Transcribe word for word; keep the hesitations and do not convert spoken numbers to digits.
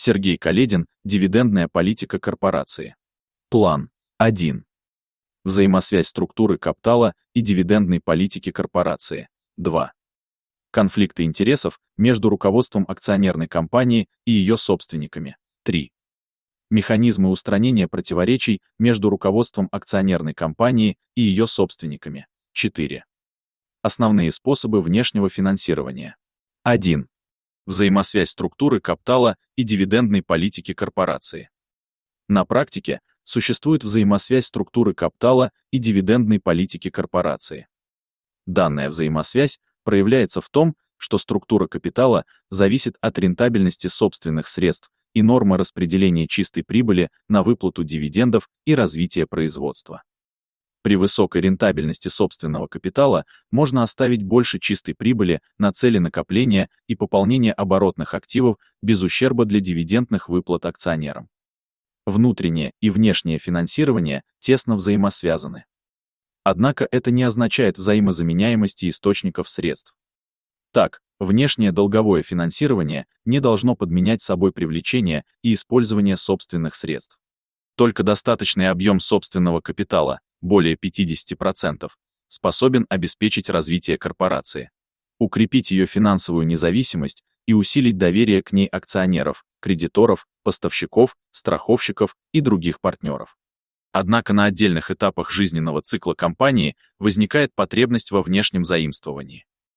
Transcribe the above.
Сергей Каледин. Дивидендная политика корпорации. План. один. Взаимосвязь структуры капитала и дивидендной политики корпорации. два. Конфликты интересов между руководством акционерной компании и ее собственниками. три. Механизмы устранения противоречий между руководством акционерной компании и ее собственниками. четыре. Основные способы внешнего финансирования. один. Взаимосвязь структуры капитала и дивидендной политики корпорации. На практике существует взаимосвязь структуры капитала и дивидендной политики корпорации. Данная взаимосвязь проявляется в том, что структура капитала зависит от рентабельности собственных средств и нормы распределения чистой прибыли на выплату дивидендов и развитие производства. При высокой рентабельности собственного капитала можно оставить больше чистой прибыли на цели накопления и пополнения оборотных активов без ущерба для дивидендных выплат акционерам. Внутреннее и внешнее финансирование тесно взаимосвязаны. Однако это не означает взаимозаменяемости источников средств. Так, внешнее долговое финансирование не должно подменять собой привлечение и использование собственных средств. Только достаточный объем собственного капитала, более пятидесяти процентов, способен обеспечить развитие корпорации, укрепить ее финансовую независимость и усилить доверие к ней акционеров, кредиторов, поставщиков, страховщиков и других партнеров. Однако на отдельных этапах жизненного цикла компании возникает потребность во внешнем заимствовании.